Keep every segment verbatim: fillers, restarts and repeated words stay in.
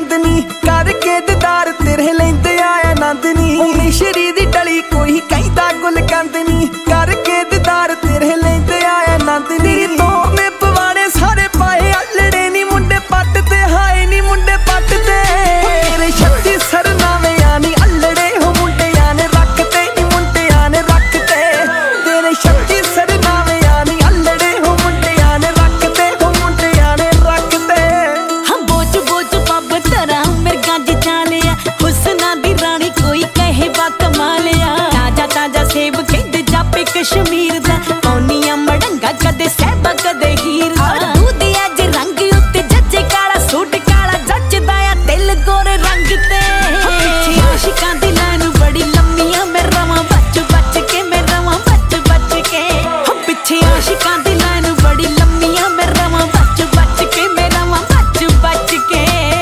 चांदनी करके दीदार तेरे लेंदे आया नंदनी मिश्री दी डली कोई कहता गुल कंदनी करके दीदार तेरे लेंदे आया नंदनी तो में पवाड़े सारे पाए अल्लड़े नी मुंडे पट ते हाए नी मुंडे पट ते तेरे छत्ती सरनामे आनी अल्लड़े हो मुंडे आने रखते नी मुंडे आने रखते तेरे छत्ती सरनामे आनी अल्लड़े हो मुंडे आने रखते हो मुंडे आने रखते हम बोझ बोझ पब तरा मेरे गंज चालिया हुस्ना दी रानी कोई कहे बा कमालिया ताजा ताजा सेब कहते जापे कश्मीर दा पौनिया मड़ंगा कदे सहबा कदे हीर दा दूध अज रंग उत्ते जज्जे काला सूट काला जचदा आ दिल गोरे रंग ते पिछे आशिकां दी लाइन बड़ी लम्मियां मैं रवां बच बच के मैं रवां बच बच के हम पिछे आशिकां दी लाइन बड़ी लम्मियां मैं रवां बच बच के मैं रवां बच बच के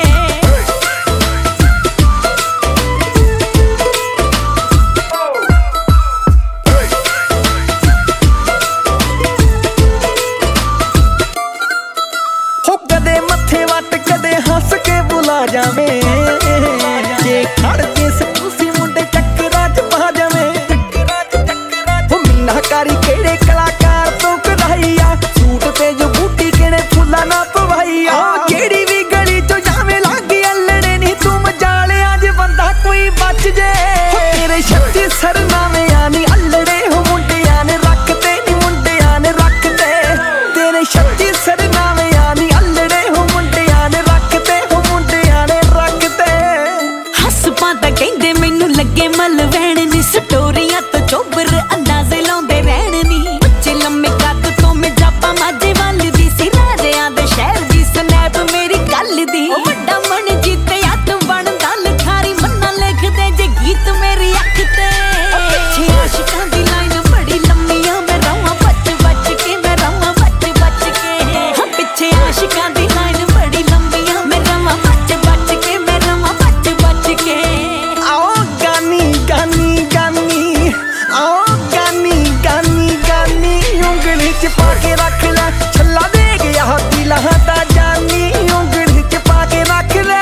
कदे मथे वट कदे हंस के बुला जावे जे खड़ के सकुसी मुंडे चक्करा च पा जावे हो मीनाकारी केड़े कलाकार तो कढ़ाईया सूट ते जो बूटी केड़े फुल्ला ना पवाईया केड़ी भी गली चो जावे लागे अल्लड़े नी तू मजाले अज बंदा कोई बच जे तेरे छत्ती सरनामे आनी अल्लड़े हो मुंडे आने रखते नी मुंडे आने रखते तेरे छत्ती सरनामे आनी अल्लड़े हो मुंडे आने रखते हो मुंडे आने रखते हस पांदा कहंदे मैनू लगे मल वैण नी स्टोरियां तो चोबर अंदाजे लाउंदे रहण नी बच्चे लम्मे कद तो मैं जापा माजे वाल दी सी राजियां दे शहर दी स्नैप मेरी गल दी ओ वड्डा मन जीते हथ बनदा लिखारी मन्ना लिखदे जे गीत मेरी अख ते पिछे आशिकां दी लाइन बड़ी लम्मियां मैं रवां बच बच के मैं रवां बच बच के हां पिछे आशिकां दी लाइन बड़ी लम्मियां मैं रवां बच बच के मैं रवां बच बच के आओ गानी गानी गानी आओ गानी गानी गानी उंगली च पाके रख ले छल्ला दे गया दिला दा जानी उंगली च पाके रख ले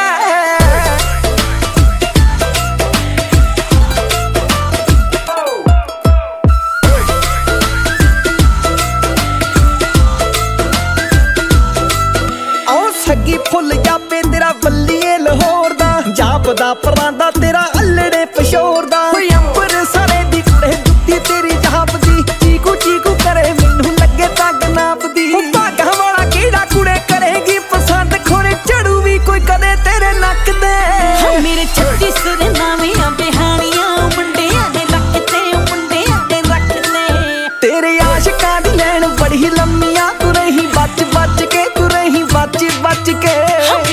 आओ सगी फुल जापे तेरा बल्लीए लाहौर दा जापदा परांदा तेरा अल्लड़े पशोर दा कोई अंबर सारे दी कुड़े जुत्ती तेरी जापदी चीकू चीकू करे मैनू लगे तग नापदी भागा वाला केड़ा कुड़े करेगी पसंद खोरे चढ़ू भी कोई कदे तेरे नक दे हाँ मेरे छत्ती सरनामियां बिहानियां मुंडियां ने रखते मुंडियां ने रखते तेरे आशिकां दी लैन बड़ी लम्मियां तू रही बच बच के तू रही बच बच के